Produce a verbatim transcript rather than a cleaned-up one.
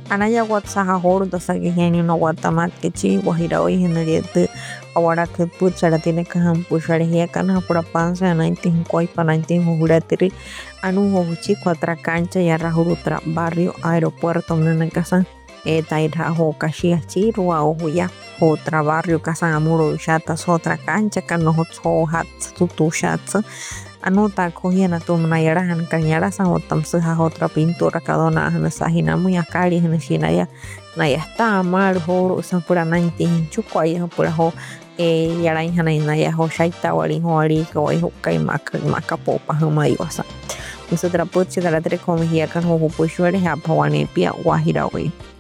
Anaya WhatsApp ahordo saki geni no guatamat que chi guajira hoy generiete ahora que puchara tiene que hampushar ya kana pura panza nainti koi panainti juratiri anu hochi cuatra cancha y arrajurutra barrio aeropuerto nana casa eta ira ho kashia chiru a ohuya otra barrio casa amuro chata otra cancha kano ho hat tutu shatsa anota cogiana tu manayarahan kanyara san otam seha otra pintura kadona hana sahina muy akari hana shinaya naya está mal ho san pura nainti chukwaya pura ho e yarai hana naya ho shaita wali ho ari ko ho kai mak makapopa hama iwasa nosotras puchi de la tres comida kan ho pushwari ha pawani pia wahirawi